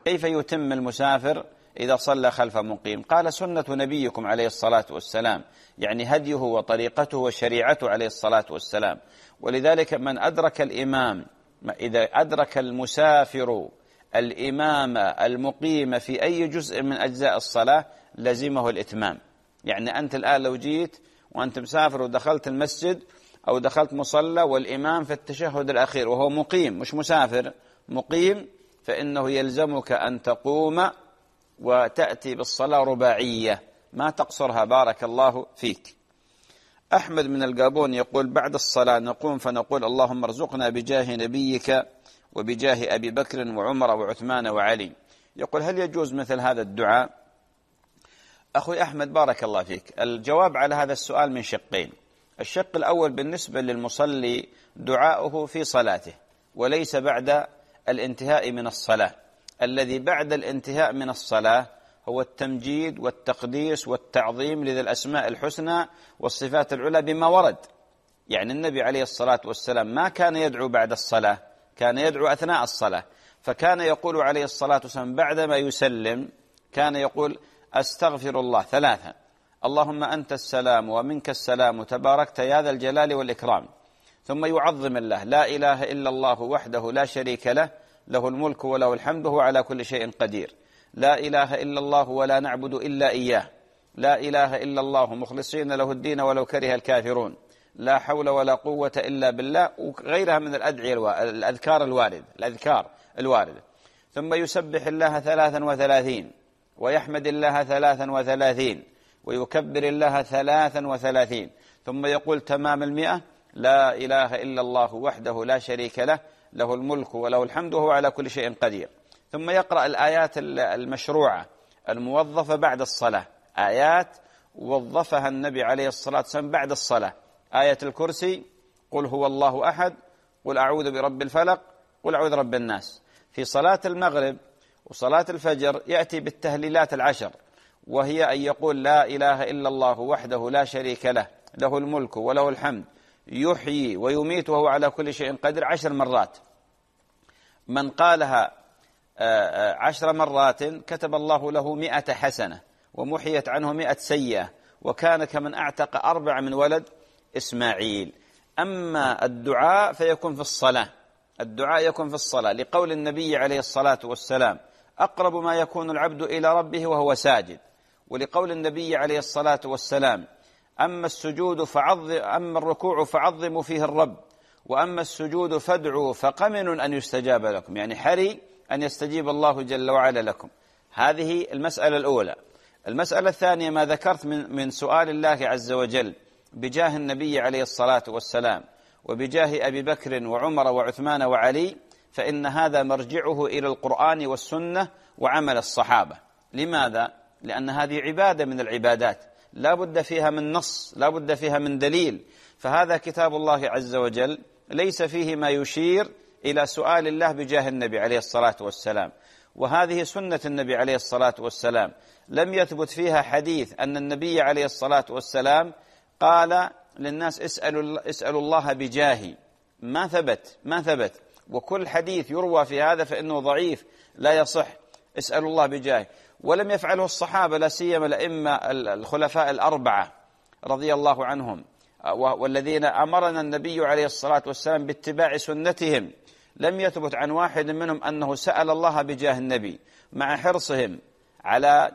كيف يتم المسافر إذا صلى خلف مقيم؟ قال سنة نبيكم عليه الصلاة والسلام، يعني هديه وطريقته وشريعته عليه الصلاة والسلام. ولذلك من أدرك الإمام، إذا أدرك المسافر الإمام المقيم في أي جزء من أجزاء الصلاة لزمه الإتمام. يعني أنت الآن لو جيت وأنت مسافر ودخلت المسجد أو دخلت مصلى والإمام في التشهد الأخير وهو مقيم مش مسافر، مقيم، فإنه يلزمك أن تقوم وتأتي بالصلاة رباعية ما تقصرها، بارك الله فيك. أحمد من القابون يقول بعد الصلاة نقوم فنقول اللهم ارزقنا بجاه نبيك وبجاه أبي بكر وعمر وعثمان وعلي. يقول هل يجوز مثل هذا الدعاء؟ أخوي أحمد بارك الله فيك، الجواب على هذا السؤال من شقين. الشق الأول بالنسبة للمصلي دعاؤه في صلاته وليس بعد الانتهاء من الصلاة. الذي بعد الانتهاء من الصلاة هو التمجيد والتقديس والتعظيم لذي الأسماء الحسنى والصفات العلى بما ورد. يعني النبي عليه الصلاة والسلام ما كان يدعو بعد الصلاة، كان يدعو أثناء الصلاة. فكان يقول عليه الصلاة والسلام بعدما يسلم كان يقول أستغفر الله 3، اللهم أنت السلام ومنك السلام تباركت يا ذا الجلال والإكرام. ثم يعظم الله، لا إله إلا الله وحده لا شريك له، له الملك وله الحمد وهو على كل شيء قدير. لا إله إلا الله ولا نعبد إلا إياه. لا إله إلا الله مخلصين له الدين ولو كره الكافرون. لا حول ولا قوة إلا بالله، وغيرها من الأذكار الواردة. ثم يسبح الله 33 ويحمد الله 33 ويكبر الله 33، ثم يقول تمام 100 لا إله إلا الله وحده لا شريك له، له الملك وله الحمد وهو على كل شيء قدير. ثم يقرأ الآيات المشروعة الموظفة بعد الصلاة، آيات وظفها النبي عليه الصلاة والسلام بعد الصلاة، آية الكرسي، قل هو الله أحد، قل أعوذ برب الفلق، قل أعوذ برب الناس. في صلاة المغرب وصلاة الفجر يأتي بالتهليلات 10، وهي أن يقول لا إله إلا الله وحده لا شريك له، له الملك وله الحمد يحيي ويميت وهو على كل شيء قدير 10 مرات. من قالها 10 مرات كتب الله له 100 حسنة ومحيت عنه 100 سيئة، وكان كمن أعتق 4 من ولد إسماعيل. أما الدعاء فيكون في الصلاة، الدعاء يكون في الصلاة لقول النبي عليه الصلاة والسلام أقرب ما يكون العبد إلى ربه وهو ساجد، ولقول النبي عليه الصلاة والسلام أما الركوع فعظموا فيه الرب، وأما السجود فادعوا فقمن أن يستجاب لكم، يعني حري أن يستجيب الله جل وعلا لكم. هذه المسألة الأولى. المسألة الثانية ما ذكرت من سؤال الله عز وجل بجاه النبي عليه الصلاة والسلام وبجاه أبي بكر وعمر وعثمان وعلي، فإن هذا مرجعه إلى القرآن والسنة وعمل الصحابة. لماذا؟ لأن هذه عبادة من العبادات لا بد فيها من نص، لا بد فيها من دليل. فهذا كتاب الله عز وجل ليس فيه ما يشير إلى سؤال الله بجاه النبي عليه الصلاة والسلام، وهذه سنة النبي عليه الصلاة والسلام لم يثبت فيها حديث أن النبي عليه الصلاة والسلام قال للناس اسألوا الله بجاهي، ما ثبت. وكل حديث يروى في هذا فإنه ضعيف لا يصح، اسألوا الله بجاهي. ولم يفعله الصحابة لا سيما الأئمة الخلفاء الأربعة رضي الله عنهم، والذين أمرنا النبي عليه الصلاة والسلام باتباع سنتهم. لم يثبت عن واحد منهم أنه سأل الله بجاه النبي، مع حرصهم على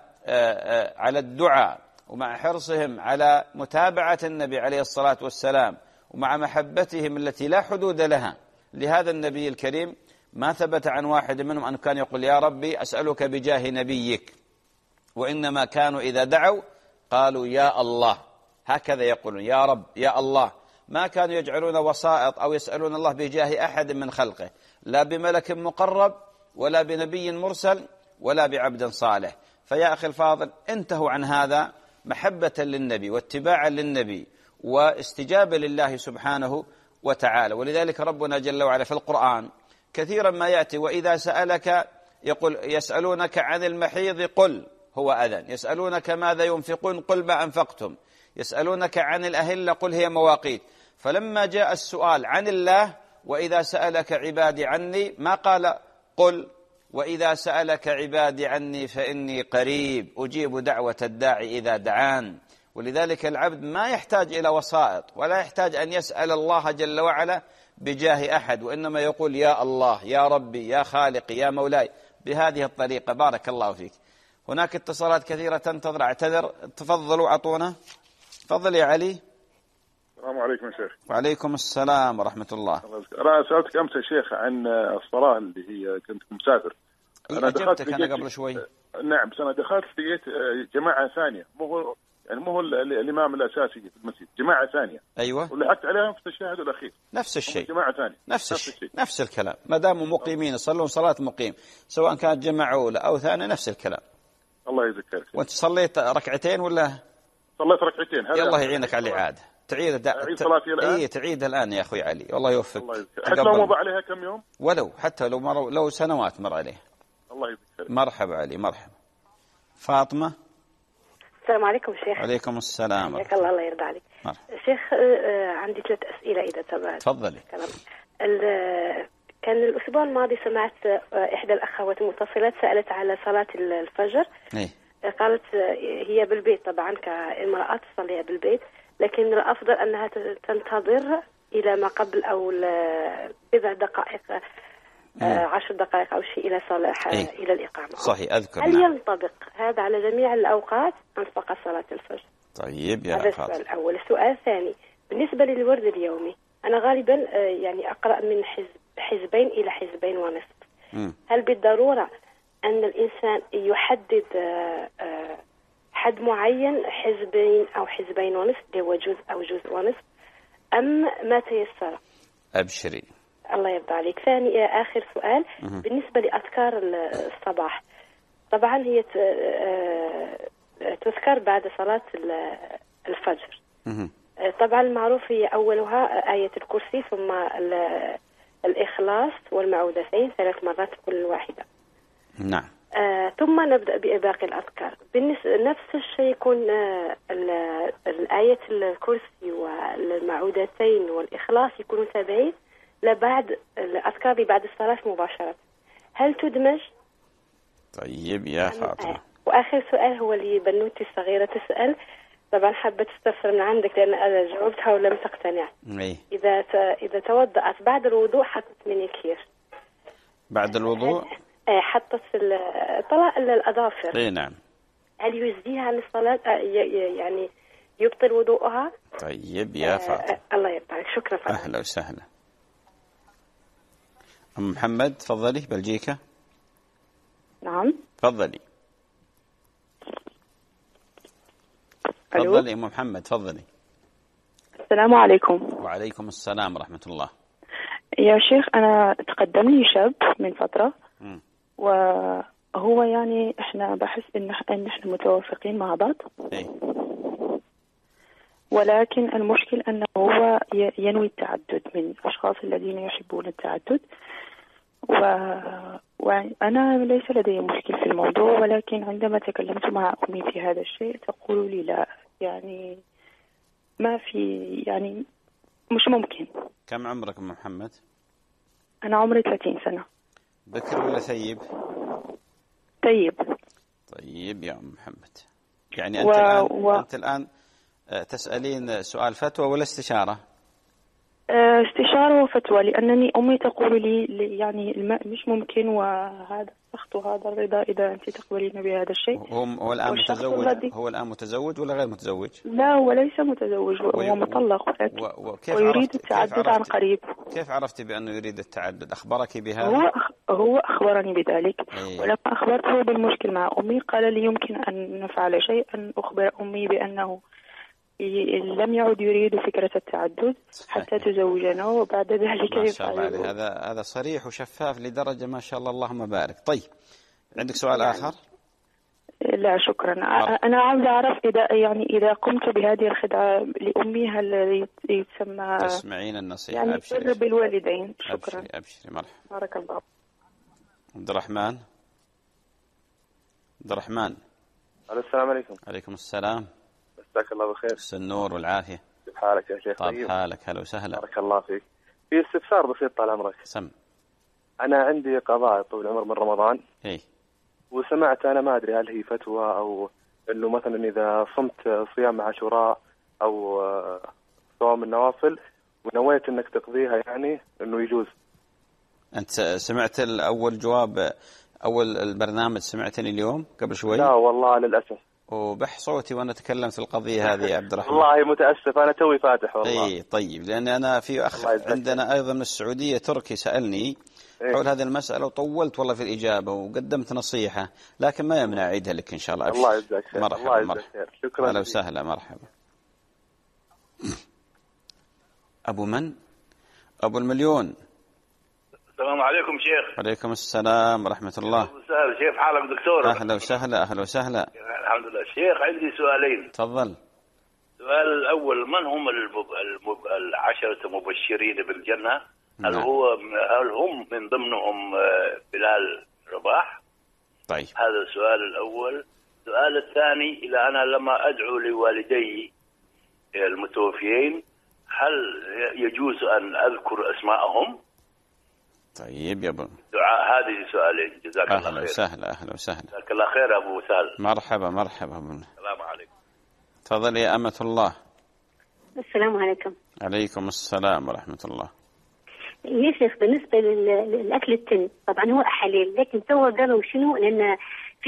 الدعاء ومع حرصهم على متابعة النبي عليه الصلاة والسلام ومع محبتهم التي لا حدود لها لهذا النبي الكريم. ما ثبت عن واحد منهم أن كان يقول يا ربي أسألك بجاه نبيك، وإنما كانوا إذا دعوا قالوا يا الله، هكذا يقولون يا رب يا الله. ما كانوا يجعلون وسائط أو يسألون الله بجاه أحد من خلقه، لا بملك مقرب ولا بنبي مرسل ولا بعبد صالح. فيا أخي الفاضل انتهوا عن هذا محبة للنبي واتباعا للنبي واستجابة لله سبحانه وتعالى. ولذلك ربنا جل وعلا في القرآن كثيرا ما يأتي وإذا سألك يقول يسألونك عن المحيض قل هو أذن، يسألونك ماذا ينفقون قل ما أنفقتم، يسألونك عن الأهلة قل هي مواقيت. فلما جاء السؤال عن الله وإذا سألك عبادي عني ما قال قل وإذا سألك عبادي عني فإني قريب أجيب دعوة الداعي إذا دعان. ولذلك العبد ما يحتاج إلى وسائط ولا يحتاج أن يسأل الله جل وعلا بجاه أحد، وإنما يقول يا الله يا ربي يا خالقي يا مولاي بهذه الطريقة. بارك الله فيك. هناك اتصالات كثيرة تنتظر، اعتذر. تفضلوا أعطونا. تفضل يا علي. السلام عليكم يا شيخ. وعليكم السلام ورحمة الله. أنا سألتك أمس يا شيخ عن الصلاة اللي هي كنت مسافر. أنا أجبتك أنا قبل شوي. نعم، بس أنا دخلت لقيت جماعة ثانية، مو هو الإمام الأساسي في المسجد، جماعة ثانية. أيوة. ولحقت عليهم في التشهد الأخير. نفس الشيء. جماعة ثانية. نفس الشيء. نفس الكلام. ما داموا مقيمين يصلون صلاة مقيم، سواء كانت جماعة أولى أو ثانية، نفس الكلام. الله يذكرك. وأنت صليت ركعتين ولا؟ صليت ركعتين. الله يعينك على الإعادة. تعيد صلاتي الآن. تعيد الآن يا أخوي علي، والله يوفقك. الله يذكرك. حتى لو مر عليها كم يوم. ولو حتى لو سنوات مر عليها. الله يذكرك. مرحبا علي، مرحبا. فاطمة. السلام عليكم شيخ. وعليكم السلام. حياك الله يرضى عليك. شيخ عندي 3 أسئلة إذا تبعت. تفضلي. كان الأسبوع الماضي سمعت إحدى الأخوات المتصلات سألت على صلاة الفجر. إيه؟ قالت هي بالبيت، طبعا كامرأة تصليها بالبيت، لكن الأفضل أنها تنتظر إلى ما قبل أو بضع دقائق 10 دقائق أو شيء إلى صلاة إلى الإقامة. صحيح أذكر. هل ينطبق هذا على جميع الأوقات أم فقط صلاة الفجر؟ طيب يا هذا السؤال الأول. السؤال الثاني بالنسبة للورد اليومي، أنا غالبا يعني أقرأ من حزبين إلى حزبين ونصف. هل بالضرورة أن الإنسان يحدد حد معين، حزبين أو حزبين ونصف، هو جزء أو جزء ونصف، أم ما تيسر؟ أبشري. الله يرضى عليك. آخر سؤال بالنسبة لأذكار الصباح، طبعا هي تذكر بعد صلاة الفجر. طبعا المعروف هي أولها آية الكرسي، ثم الإخلاص والمعوذتين 3 مرات كل واحدة. نعم. ثم نبدأ بباقي الأذكار. نفس الشيء يكون الآية الكرسي والمعوذتين والإخلاص يكونوا تابعين لبعد الأذكار بعد الصلاة مباشرة. هل تدمج؟ طيب يا فاطمة. وآخر سؤال هو اللي بنوتي الصغيرة تسأل، طبعا حابة تستفسر من عندك لأن أنا جاوبتها ولم تقتنع. إذا توضأت بعد الوضوء حطت مينيكير. بعد الوضوء؟ حطت طلاء الأظافر. اي نعم. هل يجزيها عن الصلاة يعني يبطل وضوءها؟ طيب يا فاطمة. الله يرضى. شكرا فاطمة. أهلا وسهلا. أم محمد تفضلي. بلجيكا. نعم تفضلي. تفضلي أم محمد تفضلي. السلام عليكم. وعليكم السلام ورحمة الله. يا شيخ أنا تقدم لي شاب من فترة وهو يعني إحنا بحس إن إحنا متوافقين مع بعض. ولكن المشكل أنه هو ينوي التعدد من الأشخاص الذين يحبون التعدد، وأنا ليس لدي مشكل في الموضوع، ولكن عندما تكلمت مع أمي في هذا الشيء تقول لي لا، يعني ما في، يعني مش ممكن. كم عمرك أم محمد؟ أنا عمري 30 سنة. بكر ولا ثيب؟ طيب. طيب يا أم محمد، يعني أنت الآن تسألين سؤال فتوى ولا استشارة؟ استشارة وفتوى، لأنني أمي تقول لي يعني الماء مش ممكن، وهذا السخط وهذا الرضا إذا أنت تقبلين بهذا الشيء. هو الآن متزوج؟ هو الآن متزوج ولا غير متزوج؟ لا هو ليس متزوج، هو مطلق ويريد التعدد عن قريب. كيف عرفتي بأنه يريد التعدد؟ أخبرك بهذا؟ هو أخبرني بذلك. ولما أخبرته بالمشكل مع أمي قال لي يمكن أن نفعل شيء، أن أخبر أمي بأنه لم يعد يريد فكرة التعدد حتى تزوجنا، وبعد ذلك ما شاء الله عليه. هذا صريح وشفاف لدرجة ما شاء الله اللهم بارك. طيب عندك سؤال آخر؟ لا شكرا. أنا عاوز أعرف إذا قمت بهذه الخدعة لأمي هل يسمى تسمعين النصيحة؟ يعني بر بالوالدين. شكرا. أبشري مرحبا. بارك الله. عبد الرحمن. السلام عليكم. عليكم السلام. مساك الله بالخير. النور والعافية. كيف حالك يا شيخ؟ طيب حالك. هلا وسهلا. بارك الله فيك. في استفسار بسيط طال عمرك. سم. أنا عندي قضاء طول العمر من رمضان. إيه. وسمعت أنا ما أدري هل هي فتوى أو إنه مثلا إذا صمت صيام عاشوراء أو صوم النوافل ونويت إنك تقضيها يعني إنه يجوز. أنت سمعت الأول جواب أول البرنامج سمعتني اليوم قبل شوي؟ لا والله للأسف. وبح صوتي وأنا تكلمت القضية هذه يا عبد الرحمن. والله متأسف أنا توي فاتح والله. إيه طيب، لأن أنا في أخ عندنا أيضا من السعودية تركي سألني حول هذه المسألة وطولت والله في الإجابة وقدمت نصيحة، لكن ما يمنع أعيدها لك إن شاء الله. الله يجزاك خير. مرحبا مرحبا. شكرا. أهلا وسهلا مرحبا. أبو من؟ أبو المليون. السلام عليكم شيخ. عليكم السلام ورحمة الله. أهلا وسهلا شيخ، حالك دكتور؟ أهلا وسهلا. أهلا وسهلا. الحمد لله شيخ، عندي سؤالين. تفضل. السؤال الأول، من هم العشرة المبشرين بالجنة؟ نعم. هل هم من ضمنهم بلال رباح؟ طيب. هذا السؤال الأول. السؤال الثاني، إذا أنا لما أدعو لوالدي المتوفيين هل يجوز أن أذكر أسماءهم؟ طيب يا ابو دعاء. هذه سؤالين. جزاك الله خير. أهلا وسهلا. أهلا وسهلا. جزاك الله خير أبو سهل. مرحبا مرحبا. السلام عليكم. تفضل يا أمة الله. السلام عليكم. عليكم السلام ورحمة الله. يا شيخ، بالنسبة للأكل التن طبعا هو حلال، لكن تو قالوا شنو، لأن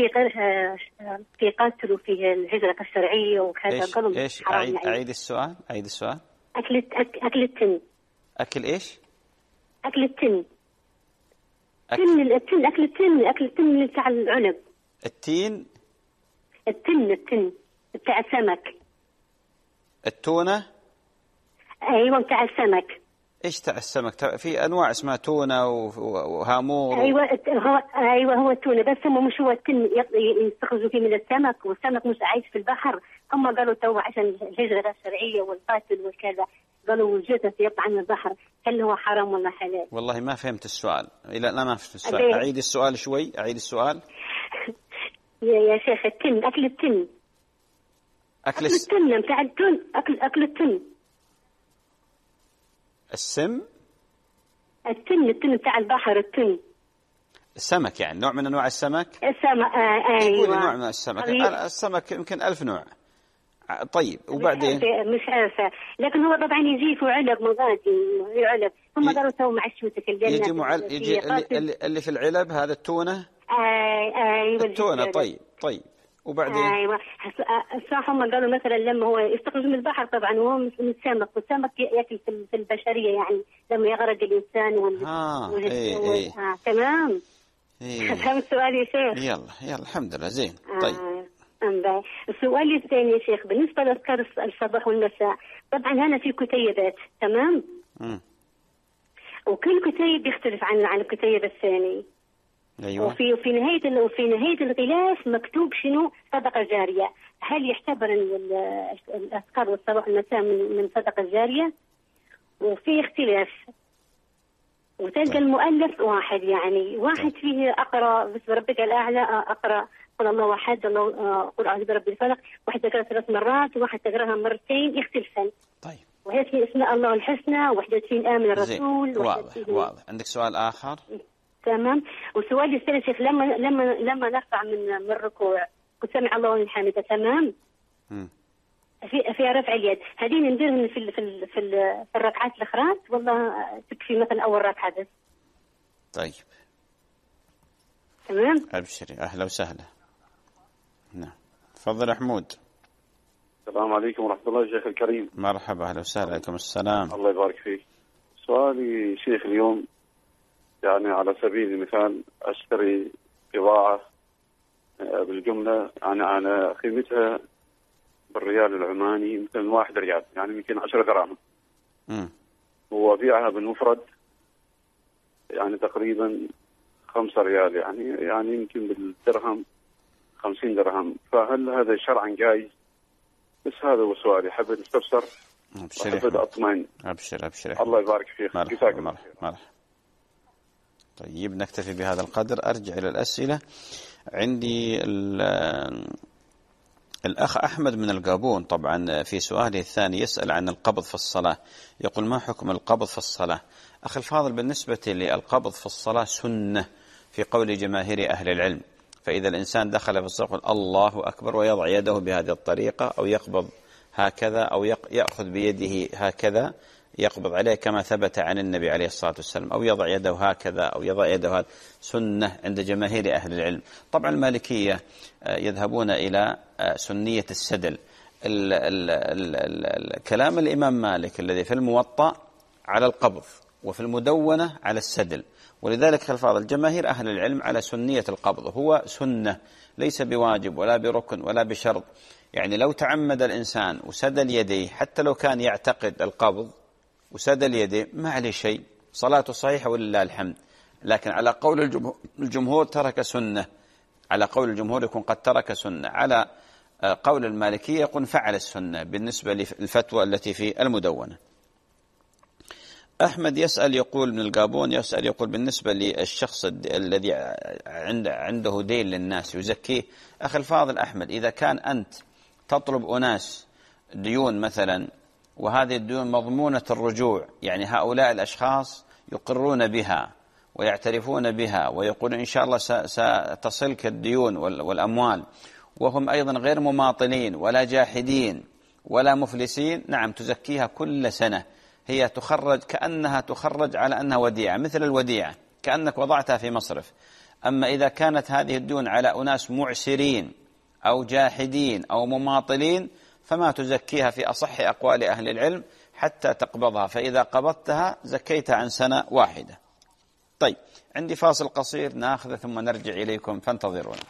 في قتل وفيه الهجرة الشرعية وكذا. قالوا إيش أعيد السؤال. أكل التن. أكل إيش؟ أكل التن. أكل التن بتاع العنب. التين. التن بتاع السمك. التونة. أيوة بتاع السمك. إيش تاع السمك؟ في أنواع اسمها تونة وهامور. أيوة هو التونة، بس هم مش هو التن يستخرجوا فيه من السمك، والسمك مش عايش في البحر. هم قالوا تو عشان الهجرة الشرعية والقاتل والكذا قالوا وجودها يطلع من البحر، هل هو حرام ولا حلال؟ والله ما فهمت السؤال. لا ما فهمت السؤال. أعيد السؤال شوي. أعيد السؤال. يا شيخ، التن أكل التن. أكل التن بتاع التن. أكل التن. السم. التن بتاع البحر. التن السمك يعني نوع من أنواع السمك. أيوة. نوع من السمك. السمك يمكن 1000 نوع. طيب وبعدين مش عارفة، لكن هو طبعا يجي في علب مغادي علب. هم قالوا تو مع الشوتك الجنة يجي اللي في العلب هذا التونة. أيوة التونة. طيب وبعدين أيوة صح. هم قالوا مثلا لما هو يستخرج من البحر طبعا وهو من السمك، والسمك يأكل في البشرية يعني لما يغرق الإنسان تمام. فهمت السؤال يا شيخ؟ يلا الحمد لله زين. طيب السؤال الثاني يا شيخ، بالنسبة لأذكار الصباح والمساء، طبعا هنا في كتيبات تمام. وكل كتيب يختلف عن الكتيب الثاني. أيوة. وفي نهاية الغلاف مكتوب شنو؟ صدقة جارية. هل يعتبر الأذكار والصباح والمساء من صدقة جارية؟ وفي اختلاف. وتلقى المؤلف واحد، يعني واحد فيه أقرأ باسم ربك الأعلى، أقرأ قل الله أحد، قل أعوذ برب الفلق، واحد تقرأ 3 مرات وواحد تقرأها مرتين يختلفن. طيب. وهي في اسماء الله الحسنى، واحدة في آمن الرسول. واضح. عندك سؤال آخر؟ تمام. وسؤال الثاني شيخ، لما نرفع من الركوع قل سمع الله لمن حمده تمام. في رفع اليد، هذه نديرهم في الركعات الأخرى والله تكفي مثلا أول ركعة بس؟ طيب تمام. أبشري. أهلا وسهلا. نعم تفضل حمود. السلام عليكم ورحمة الله شيخ الكريم. مرحبا. أهلا وسهلا. عليكم السلام. الله يبارك فيك. سؤالي شيخ اليوم، يعني على سبيل المثال أشتري بضاعة بالجملة يعني على قيمتها بالريال العماني مثل 1 ريال، يعني يمكن 10 دراهم. وأبيعها بالمفرد يعني تقريبا 5 ريال، يعني يمكن بالدرهم 50 درهم. فهل هذا شرعا جائز؟ بس هذا هو سؤالي، حبيت استفسر وحبيت أطمئن. أبشر. الله يبارك فيك. مرحبا. طيب نكتفي بهذا القدر. أرجع إلى الأسئلة. عندي الأخ أحمد من القابون طبعا في سؤاله الثاني يسأل عن القبض في الصلاة. يقول ما حكم القبض في الصلاة؟ أخي الفاضل، بالنسبة للقبض في الصلاة سنة في قول جماهير أهل العلم. فإذا الإنسان دخل في الصلاة يقول الله أكبر ويضع يده بهذه الطريقة، أو يقبض هكذا، أو يأخذ بيده هكذا يقبض عليه كما ثبت عن النبي عليه الصلاة والسلام، أو يضع يده هكذا أو يضع يده هكذا، سنة عند جماهير أهل العلم. طبعا المالكية يذهبون إلى سنية السدل. كلام الإمام مالك الذي في الموطأ على القبض، وفي المدونة على السدل، ولذلك خلفاء جماهير أهل العلم على سنية القبض. هو سنة ليس بواجب ولا بركن ولا بشرط. يعني لو تعمد الإنسان وسدل يديه حتى لو كان يعتقد القبض وسدل يديه ما عليه شيء، صلاته صحيحة ولله الحمد. لكن على قول الجمهور ترك سنة، على قول الجمهور يكون قد ترك سنة، على قول المالكية يكون فعل السنة بالنسبة للفتوى التي في المدونة. أحمد يسأل يقول من القابون، يسأل يقول بالنسبة للشخص الذي عنده دين للناس يزكيه. أخي الفاضل أحمد، إذا كان أنت تطلب أناس ديون مثلا، وهذه الديون مضمونة الرجوع، يعني هؤلاء الأشخاص يقرون بها ويعترفون بها ويقولون إن شاء الله ستصلك الديون والأموال، وهم أيضا غير مماطلين ولا جاحدين ولا مفلسين، نعم تزكيها كل سنة. هي تخرج كأنها تخرج على أنها وديعة، مثل الوديعة كأنك وضعتها في مصرف. أما إذا كانت هذه الديون على أناس معسرين أو جاحدين أو مماطلين فما تزكيها في أصح أقوال أهل العلم حتى تقبضها، فإذا قبضتها زكيتها عن سنة واحدة. طيب، عندي فاصل قصير ناخذه ثم نرجع إليكم فانتظرونا.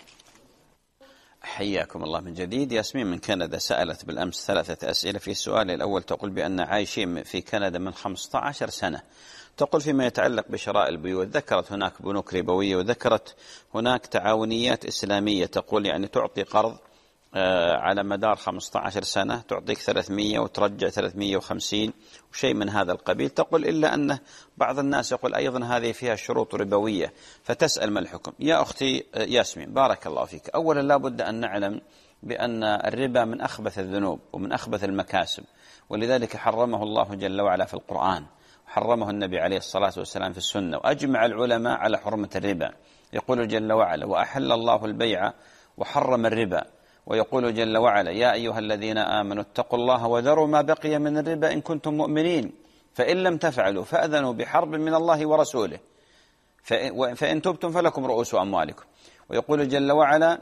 حياكم الله من جديد. ياسمين من كندا سألت بالأمس 3 أسئلة. في السؤال الأول تقول بأن عايشين في كندا من 15 سنة. تقول فيما يتعلق بشراء البيوت ذكرت هناك بنوك ربوية وذكرت هناك تعاونيات إسلامية، تقول يعني تعطي قرض على مدار 15 سنة تعطيك 300 وترجع 350 وشيء من هذا القبيل. تقول إلا أن بعض الناس يقول أيضا هذه فيها شروط ربوية، فتسأل ما الحكم. يا أختي ياسمين بارك الله فيك، أولا لا بد أن نعلم بأن الربا من أخبث الذنوب ومن أخبث المكاسب، ولذلك حرمه الله جل وعلا في القرآن، وحرمه النبي عليه الصلاة والسلام في السنة، وأجمع العلماء على حرمة الربا. يقول جل وعلا وأحل الله البيع وحرم الربا، ويقول جل وعلا يا أيها الذين آمنوا اتقوا الله وذروا ما بقي من الربا إن كنتم مؤمنين، فإن لم تفعلوا فأذنوا بحرب من الله ورسوله، فإن تبتم فلكم رؤوس أموالكم. ويقول جل وعلا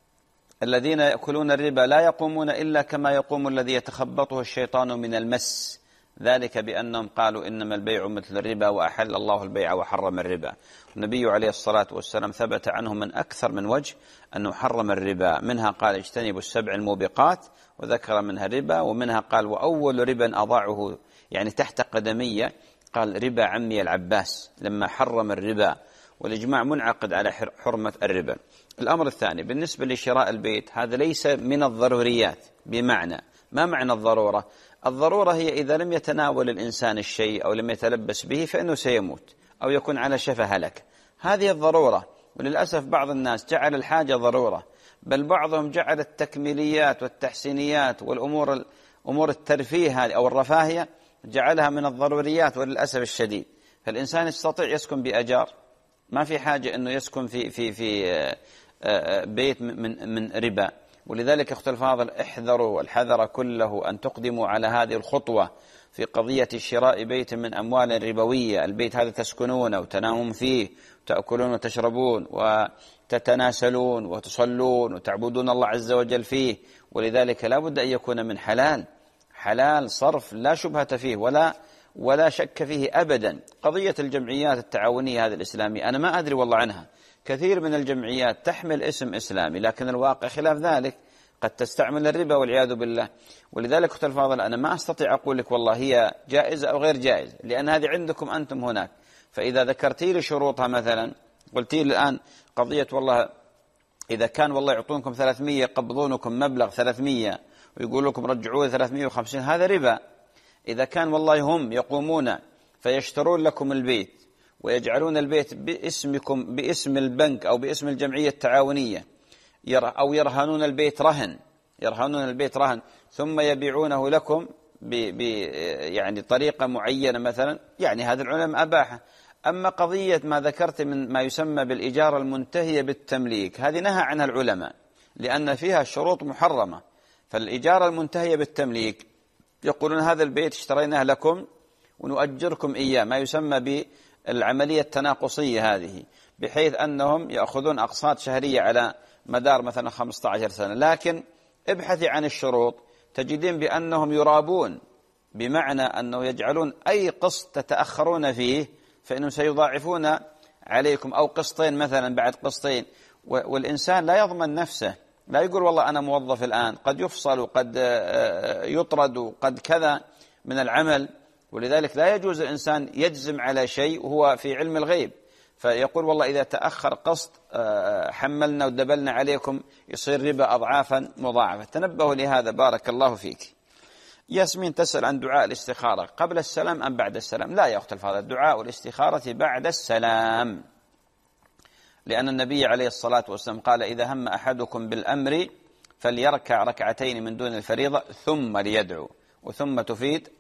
الذين يأكلون الربا لا يقومون إلا كما يقوم الذي يتخبطه الشيطان من المس، ذلك بأنهم قالوا إنما البيع مثل الربا وأحل الله البيع وحرم الربا. النبي عليه الصلاة والسلام ثبت عنه من أكثر من وجه أنه حرم الربا، منها قال اجتنبوا 7 الموبقات وذكر منها الربا، ومنها قال وأول ربا أضاعه يعني تحت قدمية قال ربا عمي العباس لما حرم الربا، والإجماع منعقد على حرمة الربا. الأمر الثاني بالنسبة لشراء البيت، هذا ليس من الضروريات. بمعنى ما معنى الضرورة؟ الضرورة هي إذا لم يتناول الإنسان الشيء أو لم يتلبس به فإنه سيموت أو يكون على شفا هلك، هذه الضرورة. وللأسف بعض الناس جعل الحاجة ضرورة، بل بعضهم جعل التكميليات والتحسينيات والأمور الترفيه هذه أو الرفاهية جعلها من الضروريات. وللأسف الشديد فالإنسان يستطيع يسكن بأجار، ما في حاجة أنه يسكن في بيت من ربا. ولذلك أخت الفاضل احذروا والحذر كله أن تقدموا على هذه الخطوة في قضية شراء بيت من أموال ربوية. البيت هذا تسكنونه وتنامون فيه وتأكلون وتشربون وتتناسلون وتصلون وتعبدون الله عز وجل فيه، ولذلك لا بد أن يكون من حلال صرف لا شبهة فيه ولا شك فيه أبدا. قضية الجمعيات التعاونية هذه الإسلامية أنا ما أدري والله عنها، كثير من الجمعيات تحمل اسم إسلامي لكن الواقع خلاف ذلك، قد تستعمل الربا والعياذ بالله. ولذلك أخت الفاضل أنا ما أستطيع أقول لك والله هي جائزة أو غير جائزة، لأن هذه عندكم أنتم هناك. فإذا ذكرتي لي شروطها مثلا، قلتي لي الآن قضية والله إذا كان والله يعطونكم 300 يقبضونكم مبلغ 300 ويقول لكم رجعوه 350، هذا ربا. إذا كان والله هم يقومون فيشترون لكم البيت ويجعلون البيت باسمكم باسم البنك أو باسم الجمعية التعاونية، أو يرهنون البيت رهن ثم يبيعونه لكم يعني طريقة معينة مثلا، يعني هذا العلماء أباحه. أما قضية ما ذكرت من ما يسمى بالإجارة المنتهية بالتمليك، هذه نهى عنها العلماء لأن فيها شروط محرمة. فالإجارة المنتهية بالتمليك يقولون هذا البيت اشتريناه لكم ونؤجركم إياه، ما يسمى بالعملية التناقصية هذه، بحيث أنهم يأخذون أقساط شهرية على مدار مثلا 15 سنة. لكن ابحثي عن الشروط تجدين بأنهم يرابون، بمعنى أنه يجعلون أي قسط تتأخرون فيه فإنهم سيضاعفون عليكم، أو قسطين مثلا بعد قسطين. والإنسان لا يضمن نفسه، لا يقول والله أنا موظف الآن، قد يفصل وقد يطرد وقد كذا من العمل. ولذلك لا يجوز الإنسان يجزم على شيء وهو في علم الغيب، فيقول والله إذا تأخر قسط حملنا ودبلنا عليكم، يصير ربا أضعافا مضاعفة. تنبهوا لهذا بارك الله فيك. ياسمين تسأل عن دعاء الاستخارة قبل السلام أم بعد السلام؟ لا يا أخت الفاضلة، دعاء الاستخارة بعد السلام، لأن النبي عليه الصلاة والسلام قال إذا هم أحدكم بالأمر فليركع ركعتين من دون الفريضة ثم ليدعو، وثم تفيد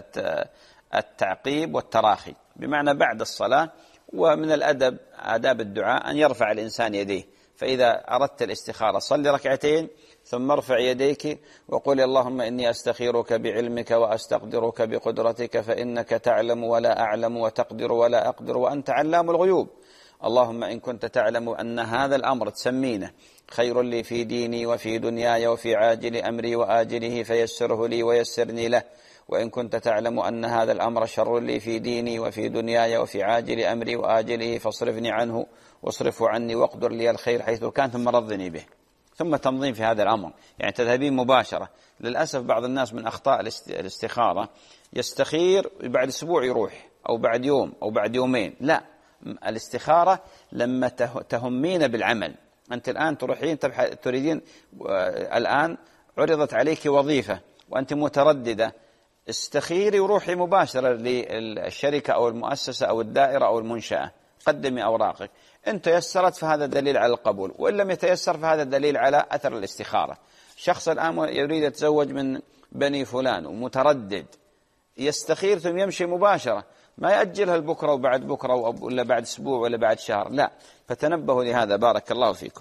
التعقيب والتراخي، بمعنى بعد الصلاة. ومن الأدب آداب الدعاء أن يرفع الإنسان يديه، فإذا أردت الاستخارة صل ركعتين ثم ارفع يديك وقل اللهم إني أستخيرك بعلمك وأستقدرك بقدرتك فإنك تعلم ولا أعلم وتقدر ولا أقدر وأنت علام الغيوب. اللهم إن كنت تعلم أن هذا الأمر تسمينه خير لي في ديني وفي دنياي وفي عاجل أمري وآجله فيسره لي ويسرني له، وإن كنت تعلم أن هذا الأمر شر لي في ديني وفي دنياي وفي عاجل أمري وآجله فاصرفني عنه واصرفه عني واقدر لي الخير حيث كان ثم رضني به. ثم تنظيم في هذا الأمر، يعني تذهبين مباشرة. للأسف بعض الناس من أخطاء الاستخارة يستخير بعد أسبوع يروح، أو بعد يوم، أو بعد يومين. لا، الاستخارة لما تهمين بالعمل. أنت الآن تروحين تريدين، الآن عرضت عليك وظيفة وأنت مترددة، استخيري وروحي مباشرة للشركة أو المؤسسة أو الدائرة أو المنشأة، قدمي أوراقك. إن تيسرت فهذا دليل على القبول، وإن لم يتيسر فهذا دليل على أثر الاستخارة. شخص الآن يريد يتزوج من بني فلان ومتردد، يستخير ثم يمشي مباشرة، ما يأجلها لبكرة وبعد بكرة ولا بعد أسبوع ولا بعد شهر، لا. فتنبهوا لهذا بارك الله فيكم.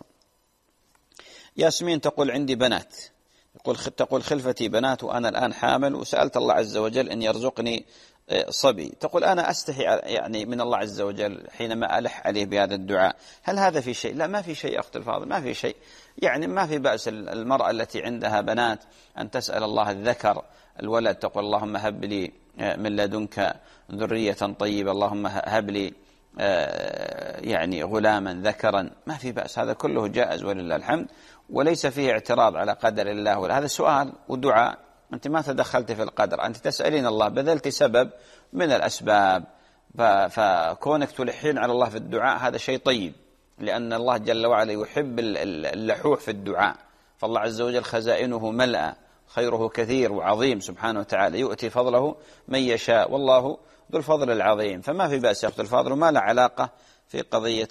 ياسمين تقول عندي بنات، تقول خلفتي بنات وأنا الآن حامل، وسألت الله عز وجل أن يرزقني صبي. تقول أنا أستحي يعني من الله عز وجل حينما ألح عليه بهذا الدعاء، هل هذا في شيء؟ لا، ما في شيء أخت الفاضل، ما في شيء. يعني ما في بأس المرأة التي عندها بنات أن تسأل الله الذكر الولد، تقول اللهم هب لي من لدنك ذرية طيبة، اللهم هب لي يعني غلاما ذكرا، ما في بأس، هذا كله جائز ولله الحمد، وليس فيه اعتراض على قدر الله. هذا سؤال ودعاء، أنت ما تدخلت في القدر، أنت تسألين الله، بذلت سبب من الأسباب، فكونك تلحين على الله في الدعاء هذا شيء طيب، لأن الله جل وعلا يحب اللحوح في الدعاء. فالله عز وجل خزائنه ملأ، خيره كثير وعظيم سبحانه وتعالى، يؤتي فضله من يشاء والله ذو الفضل العظيم. فما في بأس يا أخت الفاضل، وما له علاقة في قضية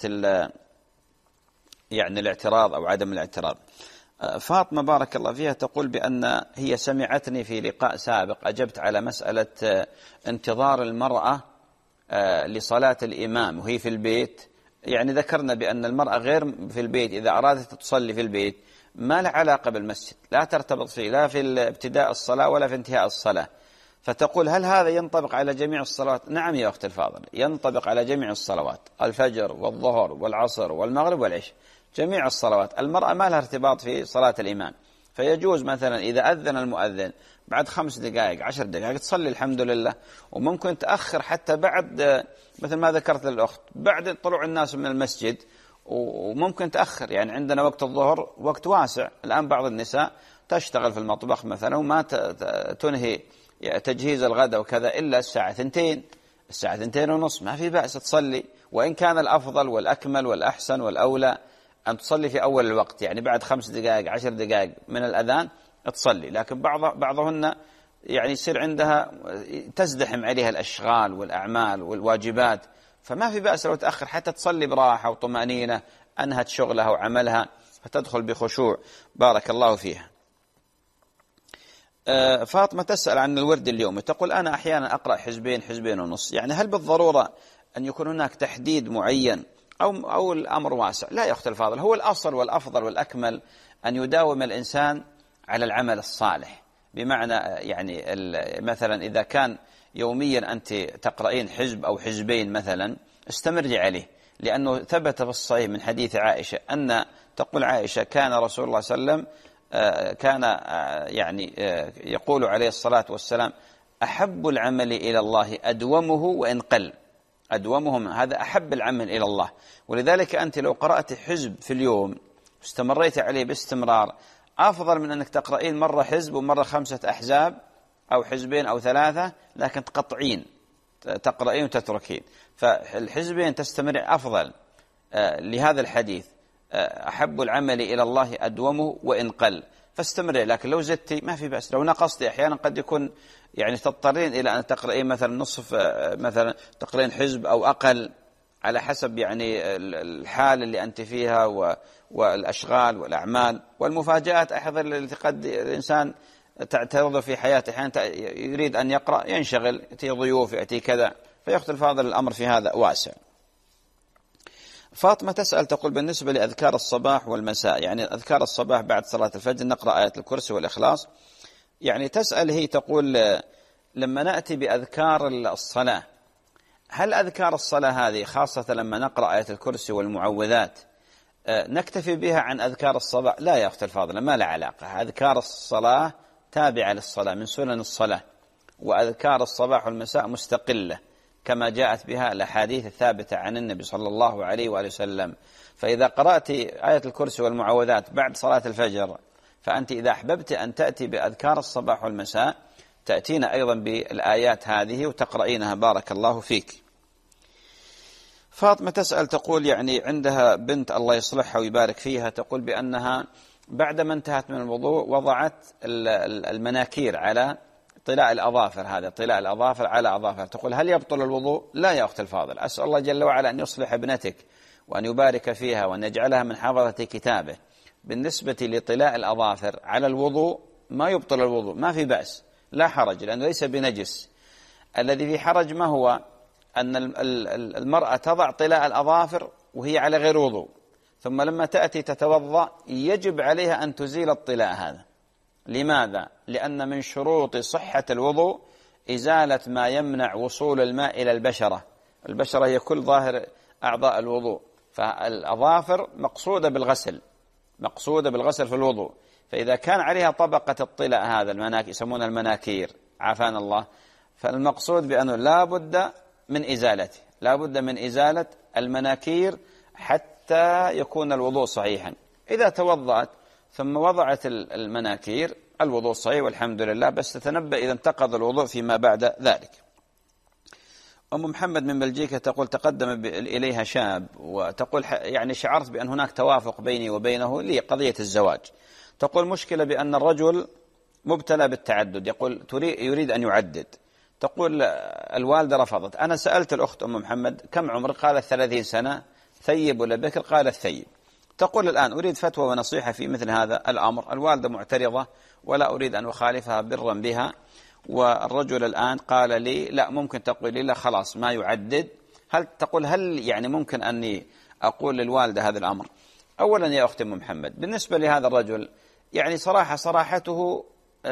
يعني الاعتراض أو عدم الاعتراض. فاطمة بارك الله فيها تقول بأن هي سمعتني في لقاء سابق أجبت على مسألة انتظار المرأة لصلاة الإمام وهي في البيت. يعني ذكرنا بأن المرأة غير في البيت، إذا أرادت تصلي في البيت ما له علاقة بالمسجد، لا ترتبط فيه، لا في ابتداء الصلاة ولا في انتهاء الصلاة. فتقول هل هذا ينطبق على جميع الصلوات؟ نعم يا أخت الفاضل، ينطبق على جميع الصلوات، الفجر والظهر والعصر والمغرب والعشاء، جميع الصلوات. المرأة ما لها ارتباط في صلاة الإمام، فيجوز مثلا إذا أذن المؤذن بعد 5 دقائق 10 دقائق تصلي الحمد لله، وممكن تأخر حتى بعد، مثل ما ذكرت للأخت، بعد طلوع الناس من المسجد، وممكن تأخر. يعني عندنا وقت الظهر وقت واسع، الآن بعض النساء تشتغل في المطبخ مثلا وما تنهي تجهيز الغداء وكذا إلا الساعة 2 الساعة 2:30، ما في بأس تصلي. وإن كان الأفضل والأكمل والأحسن والأولى أن تصلي في أول الوقت، يعني بعد 5 دقائق 10 دقائق من الأذان تصلي. لكن بعضهن يعني يصير عندها تزدحم عليها الأشغال والأعمال والواجبات، فما في بأس لو تأخر حتى تصلي براحة وطمأنينة، أنهت شغلها وعملها فتدخل بخشوع بارك الله فيها. فاطمة تسأل عن الورد اليومي، تقول أنا أحيانا أقرأ حزبين ونص، يعني هل بالضرورة أن يكون هناك تحديد معين أو الأمر واسع؟ لا يا أخت الفاضل، هو الأصل والأفضل والأكمل أن يداوم الإنسان على العمل الصالح، بمعنى يعني مثلا إذا كان يوميا أنت تقرأين حزب أو حزبين مثلا، استمري عليه، لأنه ثبت في الصحيح من حديث عائشة أن تقول عائشة كان رسول الله صلى الله عليه وسلم كان يعني يقول عليه الصلاة والسلام أحب العمل إلى الله أدومه وإن قل. أدومهم هذا أحب العمل إلى الله، ولذلك أنت لو قرأت حزب في اليوم استمريت عليه باستمرار أفضل من أنك تقرأين مرة حزب ومرة 5 أحزاب أو حزبين أو 3، لكن تقطعين تقرأين وتتركين. فالحزبين تستمر أفضل لهذا الحديث أحب العمل إلى الله أدومه وإن قل، فاستمري. لكن لو زدتي ما في بأس، لو نقصتي أحيانا قد يكون يعني تضطرين إلى أن تقرأين مثلا نصف، مثلا تقرأين حزب أو أقل على حسب يعني الحال اللي أنت فيها والأشغال والأعمال والمفاجآت أحيانا التي قد الإنسان تعترض في حياته، أحيانا يريد أن يقرأ ينشغل، يأتي ضيوف يأتي كذا، فيختلف الفاضل الأمر في هذا واسع. فاطمة تسأل تقول بالنسبة لأذكار الصباح والمساء، يعني أذكار الصباح بعد صلاة الفجر نقرأ آية الكرسي والإخلاص، يعني تسأل هي تقول لما نأتي بأذكار الصلاة هل أذكار الصلاة هذه خاصة لما نقرأ آية الكرسي والمعوذات نكتفي بها عن أذكار الصباح؟ لا يا أختي الفاضلة، ما لا علاقة. أذكار الصلاة تابعة للصلاة من سنن الصلاة، وأذكار الصباح والمساء مستقلة كما جاءت بها الأحاديث الثابتة عن النبي صلى الله عليه وآله وسلم. فإذا قرأت آية الكرسي والمعوذات بعد صلاة الفجر، فأنت إذا أحببت أن تأتي بأذكار الصباح والمساء تأتين أيضا بالآيات هذه وتقرأينها، بارك الله فيك. فاطمة تسأل تقول يعني عندها بنت الله يصلحها ويبارك فيها، تقول بأنها بعدما انتهت من الوضوء وضعت المناكير على طلاء الأظافر، هذا طلاء الأظافر على أظافر، تقول هل يبطل الوضوء؟ لا يا أخت الفاضل، أسأل الله جل وعلا أن يصلح ابنتك وأن يبارك فيها وأن يجعلها من حافظة كتابه. بالنسبة لطلاء الأظافر على الوضوء ما يبطل الوضوء، ما في بأس، لا حرج، لأنه ليس بنجس. الذي في حرج ما هو أن المرأة تضع طلاء الأظافر وهي على غير وضوء، ثم لما تأتي تتوضأ يجب عليها أن تزيل الطلاء هذا. لماذا؟ لأن من شروط صحة الوضوء إزالة ما يمنع وصول الماء إلى البشرة. البشرة هي كل ظاهر أعضاء الوضوء، فالأظافر مقصودة بالغسل في الوضوء، فإذا كان عليها طبقة الطلاء هذا المناكير يسمونها المناكير عافانا الله، فالمقصود بأنه لا بد من إزالته، لا بد من إزالة المناكير حتى يكون الوضوء صحيحا. إذا توضأت ثم وضعت المناكير الوضوء صحيح والحمد لله، بس تتنبأ إذا انتقض الوضوء فيما بعد ذلك. أم محمد من بلجيكا تقول تقدم إليها شاب وتقول يعني شعرت بأن هناك توافق بيني وبينه لقضية الزواج. تقول مشكلة بأن الرجل مبتلى بالتعدد، يقول يريد أن يعدد. تقول الوالدة رفضت. أنا سألت الأخت أم محمد كم عمرك؟ قالت 30 سنة. ثيب ولا بكر؟ قالت ثيب. تقول الآن أريد فتوى ونصيحة في مثل هذا الأمر. الوالدة معترضة ولا أريد أن أخالفها برا بها، والرجل الآن قال لي لا، ممكن تقول لي لا خلاص ما يعدد. هل يعني ممكن أني أقول للوالدة هذا الأمر؟ أولا يا أختي أم محمد، بالنسبة لهذا الرجل يعني صراحته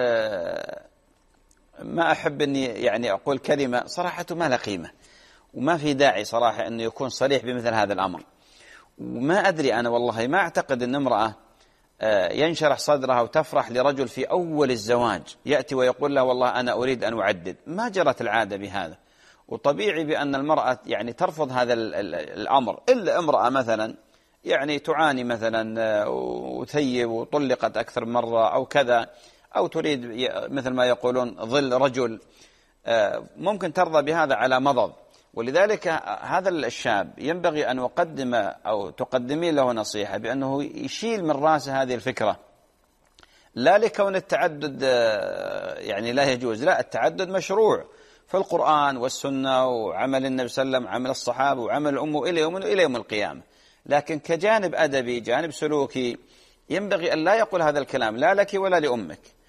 ما أحب أني يعني أقول كلمة صراحته ما لها قيمة، وما في داعي صراحة أنه يكون صريح بمثل هذا الأمر. وما أدري أنا والله ما أعتقد أن امرأة ينشرح صدرها وتفرح لرجل في أول الزواج يأتي ويقول له والله أنا أريد أن أعدد. ما جرت العادة بهذا، وطبيعي بأن المرأة يعني ترفض هذا الأمر، إلا امرأة مثلا يعني تعاني مثلا وثيب وطلقت أكثر مرة أو كذا، أو تريد مثل ما يقولون ظل رجل، ممكن ترضى بهذا على مضض. ولذلك هذا الشاب ينبغي أن أقدم أو تقدمي له نصيحة بأنه يشيل من رأسه هذه الفكرة، لا لكون التعدد يعني لا يجوز، لا، التعدد مشروع في القرآن والسنة وعمل النبي صلى الله عليه وسلم، عمل الصحابة وعمل الأمة إلى يوم القيامة. لكن كجانب أدبي، جانب سلوكي، ينبغي أن لا يقول هذا الكلام لا لك ولا لأمك.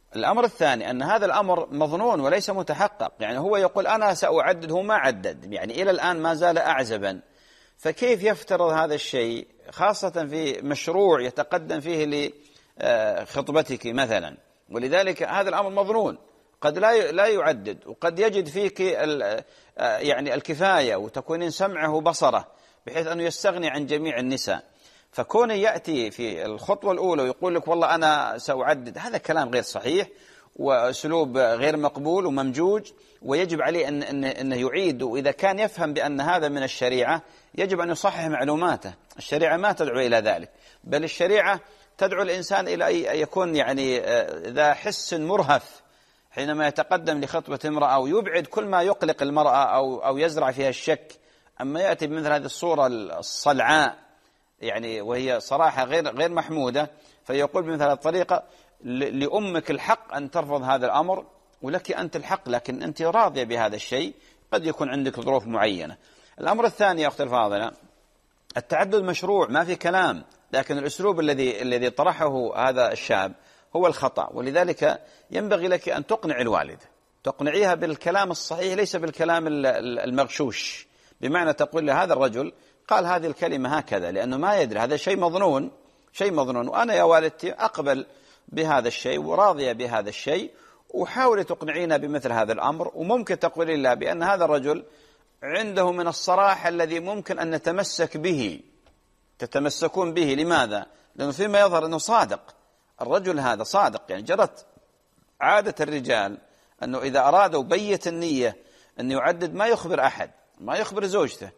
الأمر الثاني أن هذا الأمر مظنون وليس متحقق، يعني هو يقول أنا سأعدد، هو ما عدد، يعني إلى الآن ما زال أعزبا، فكيف يفترض هذا الشيء خاصة في مشروع يتقدم فيه لخطبتك مثلا؟ ولذلك هذا الأمر مظنون، قد لا يعدد، وقد يجد فيك يعني الكفاية وتكونين سمعه وبصره بحيث أنه يستغني عن جميع النساء. فكون يأتي في الخطوة الأولى ويقول لك والله أنا سأعدد، هذا كلام غير صحيح وأسلوب غير مقبول وممجوج، ويجب عليه أنه يعيد. وإذا كان يفهم بأن هذا من الشريعة يجب أن يصحح معلوماته. الشريعة ما تدعو إلى ذلك، بل الشريعة تدعو الإنسان إلى أن يكون يعني ذا حس مرهف حينما يتقدم لخطبة امرأة، ويبعد كل ما يقلق المرأة أو يزرع فيها الشك. أما يأتي بمثل هذه الصورة الصلعاء يعني وهي صراحة غير محمودة، فيقول بمثل هذه الطريقة لأمك الحق أن ترفض هذا الأمر، ولك أنت الحق، لكن أنت راضية بهذا الشيء، قد يكون عندك ظروف معينة. الأمر الثاني يا أختي الفاضلة، التعدد مشروع ما في كلام، لكن الأسلوب الذي طرحه هذا الشاب هو الخطأ. ولذلك ينبغي لك أن تقنع الوالدة، تقنعيها بالكلام الصحيح ليس بالكلام المغشوش، بمعنى تقول لهذا الرجل قال هذه الكلمة هكذا، لأنه ما يدري، هذا شيء مظنون، وأنا يا والدتي أقبل بهذا الشيء وراضية بهذا الشيء، وحاولي تقنعينا بمثل هذا الأمر. وممكن تقولي لها بأن هذا الرجل عنده من الصراحة الذي ممكن أن نتمسك به، تتمسكون به. لماذا؟ لأنه فيما يظهر أنه صادق، الرجل هذا صادق. يعني جرت عادة الرجال أنه إذا أرادوا بيت النية أن يعدد ما يخبر أحد، ما يخبر زوجته،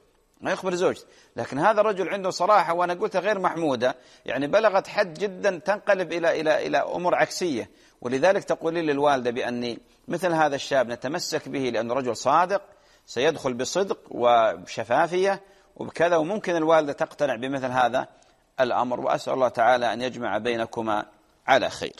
لكن هذا الرجل عنده صراحة، وأنا قلتها غير محمودة، يعني بلغت حد جدا تنقلب إلى أمور عكسية. ولذلك تقولي للوالدة بأني مثل هذا الشاب نتمسك به لأنه رجل صادق، سيدخل بصدق وبشفافية وبكذا، وممكن الوالدة تقتنع بمثل هذا الأمر. وأسأل الله تعالى أن يجمع بينكما على خير.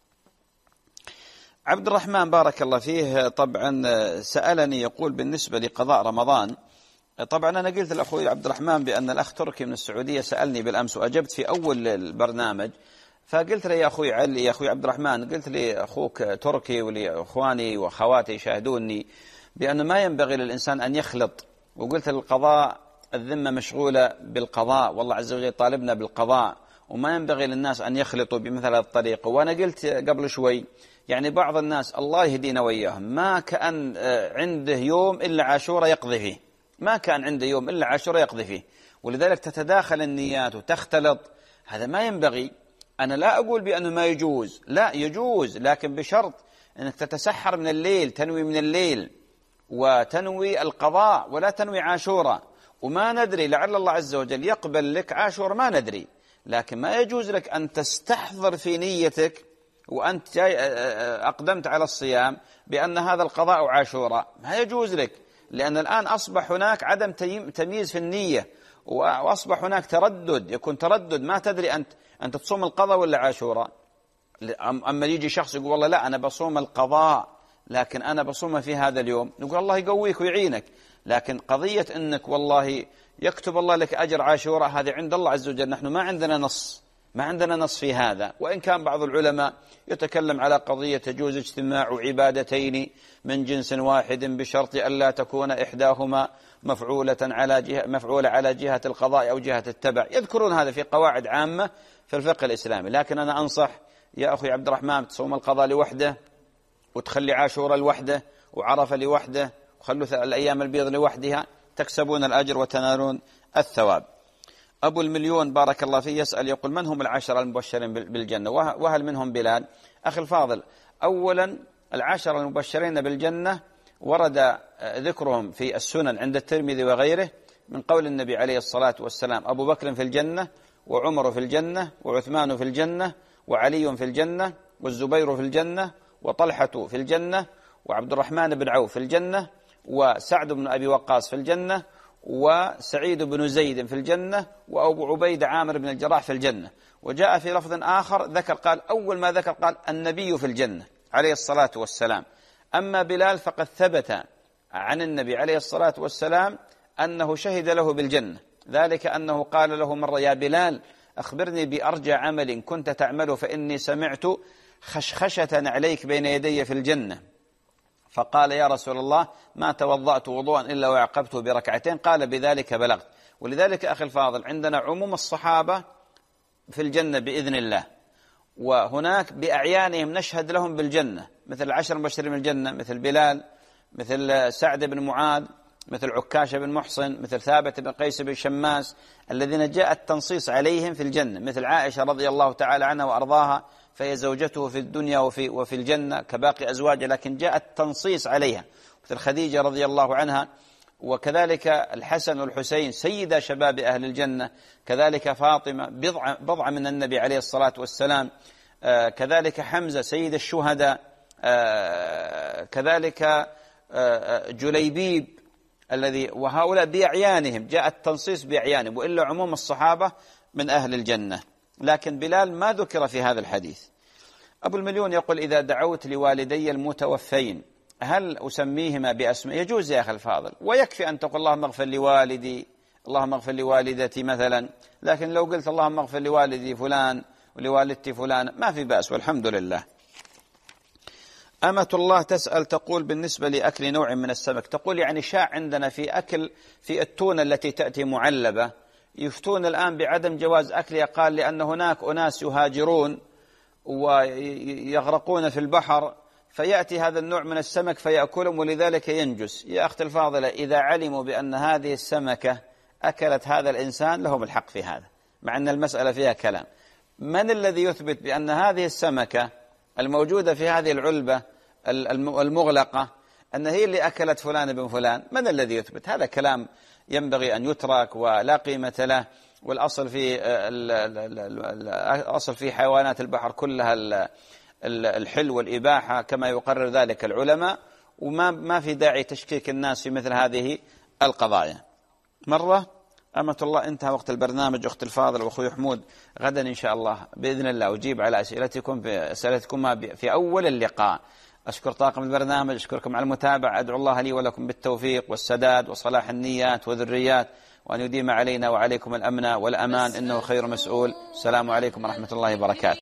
عبد الرحمن بارك الله فيه طبعا سألني، يقول بالنسبة لقضاء رمضان، طبعا أنا قلت لأخوي عبد الرحمن بأن الأخ تركي من السعودية سألني بالأمس وأجبت في أول البرنامج، فقلت له يا أخوي علي، يا أخوي عبد الرحمن، قلت لي أخوك تركي ولأخواني وأخواتي يشاهدوني بأنه ما ينبغي للإنسان أن يخلط، وقلت القضاء الذمة مشغولة بالقضاء، والله عز وجل طالبنا بالقضاء، وما ينبغي للناس أن يخلطوا بمثل هذه الطريقة. وأنا قلت قبل شوي يعني بعض الناس الله يهدينا وإياهم ما كان عنده يوم إلا عاشوراء يقضي فيه، ما كان عنده يوم إلا عاشوراء يقضي فيه، ولذلك تتداخل النيات وتختلط. هذا ما ينبغي. أنا لا أقول بأنه ما يجوز، لا يجوز، لكن بشرط أنك تتسحر من الليل، تنوي من الليل وتنوي القضاء ولا تنوي عاشوراء. وما ندري لعل الله عز وجل يقبل لك عاشوراء، ما ندري، لكن ما يجوز لك أن تستحضر في نيتك وأنت أقدمت على الصيام بأن هذا القضاء عاشوراء، ما يجوز لك، لأن الآن أصبح هناك عدم تمييز في النية، وأصبح هناك تردد، يكون تردد، ما تدري أنت تصوم القضاء ولا عاشوراء. أما يجي شخص يقول والله لا أنا بصوم القضاء لكن أنا بصوم في هذا اليوم، نقول الله يقويك ويعينك، لكن قضية أنك والله يكتب الله لك أجر عاشوراء هذه عند الله عز وجل، نحن ما عندنا نص في هذا. وإن كان بعض العلماء يتكلم على قضية تجوز اجتماع عبادتين من جنس واحد بشرط ألا تكون إحداهما مفعولة على جهة القضاء أو جهة التبع، يذكرون هذا في قواعد عامة في الفقه الإسلامي. لكن أنا أنصح يا أخي عبد الرحمن تصوم القضاء لوحده، وتخلي عاشوراء لوحده، وعرفة لوحده، وخلوا الأيام البيض لوحدها، تكسبون الأجر وتنالون الثواب. أبو المليون بارك الله فيه يسأل، يقول من هم العشرة المبشرين بالجنة وهل منهم بلال؟ أخي الفاضل، أولا العشرة المبشرين بالجنة ورد ذكرهم في السنن عند الترمذي وغيره من قول النبي عليه الصلاة والسلام: أبو بكر في الجنة، وعمر في الجنة، وعثمان في الجنة، وعلي في الجنة، والزبير في الجنة، وطلحة في الجنة، وعبد الرحمن بن عوف في الجنة، وسعد بن أبي وقاص في الجنة، وسعيد بن زيد في الجنة، وأبو عبيد عامر بن الجراح في الجنة. وجاء في لفظ آخر قال أول ما ذكر قال النبي في الجنة عليه الصلاة والسلام. أما بلال فقد ثبت عن النبي عليه الصلاة والسلام أنه شهد له بالجنة، ذلك أنه قال له مرة: يا بلال أخبرني بأرجى عمل كنت تعمله فإني سمعت خشخشة عليك بين يدي في الجنة. فقال يا رسول الله ما توضأت وضوءا إلا وعقبته بركعتين، قال بذلك بلغت. ولذلك أخي الفاضل عندنا عموم الصحابة في الجنة بإذن الله، وهناك بأعيانهم نشهد لهم بالجنة، مثل العشر المبشرين من الجنة، مثل بلال، مثل سعد بن معاذ، مثل عكاشة بن محصن، مثل ثابت بن قيس بن شماس، الذين جاء التنصيص عليهم في الجنة، مثل عائشة رضي الله تعالى عنها وأرضاها فهي زوجته في الدنيا وفي الجنة كباقي أزواجه، لكن جاء التنصيص عليها، مثل خديجة رضي الله عنها، وكذلك الحسن والحسين سيدا شباب أهل الجنة، كذلك فاطمة بضعة من النبي عليه الصلاة والسلام، كذلك حمزة سيد الشهداء، كذلك جليبيب الذي، وهؤلاء بأعيانهم جاء التنصيص بأعيانهم، وإلا عموم الصحابة من أهل الجنة. لكن بلال ما ذكر في هذا الحديث. أبو المليون يقول إذا دعوت لوالدي المتوفين هل أسميهما بأسماء؟ يجوز يا أخي الفاضل، ويكفي أن تقول اللهم اغفر لوالدي، اللهم اغفر لوالدتي مثلا، لكن لو قلت اللهم اغفر لوالدي فلان ولوالدتي فلان ما في بأس والحمد لله. أمة الله تسأل تقول بالنسبة لأكل نوع من السمك، تقول يعني شاع عندنا في التونة التي تأتي معلبة، يفتون الآن بعدم جواز أكلها، قال لأن هناك أناس يهاجرون ويغرقون في البحر فيأتي هذا النوع من السمك فيأكلهم ولذلك ينجس. يا أختي الفاضلة إذا علموا بأن هذه السمكة أكلت هذا الإنسان لهم الحق في هذا، مع أن المسألة فيها كلام. من الذي يثبت بأن هذه السمكة الموجودة في هذه العلبة المغلقة أن هي اللي أكلت فلان بن فلان؟ من الذي يثبت؟ هذا كلام ينبغي أن يترك ولا قيمة له. والأصل في حيوانات البحر كلها الحل والإباحة كما يقرر ذلك العلماء، وما في داعي تشكيك الناس في مثل هذه القضايا. مرة أمة الله انتهى وقت البرنامج. أخت الفاضل وأخوي حمود غدا إن شاء الله بإذن الله أجيب على أسئلتكم في أول اللقاء. أشكر طاقم البرنامج، أشكركم على المتابعة، أدعو الله لي ولكم بالتوفيق والسداد وصلاح النيات وذريات، وأن يديم علينا وعليكم الأمن والأمان إنه خير مسؤول. السلام عليكم ورحمة الله وبركاته.